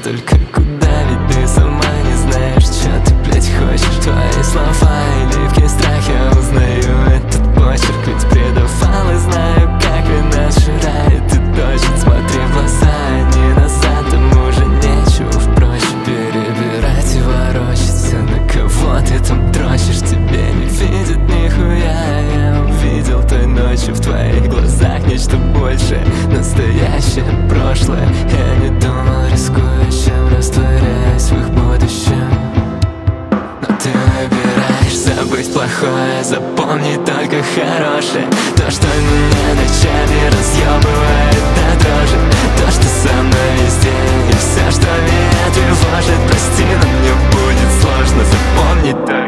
только куда, ведь ты сама не знаешь, что ты, блядь, хочешь. Твои слова и липкий страх, я узнаю этот почерк, ведь предавал и знаю, как и нас жирает. Ты точно смотри в глаза, а не назад, там уже нечего впрочем перебирать и ворочаться. На кого ты там дрочишь, тебе не видит нихуя. Я увидел той ночью в твоих глазах нечто большее, настоящее прошлое. Я не думал, рискуя, чем растворяюсь в их будущем. Но ты выбираешь забыть плохое, запомни только хорошее. То, что меня ночами разъебывает до дрожи, то, что со мной везде, и все, что меня тревожит. Прости, но мне будет сложно запомнить то,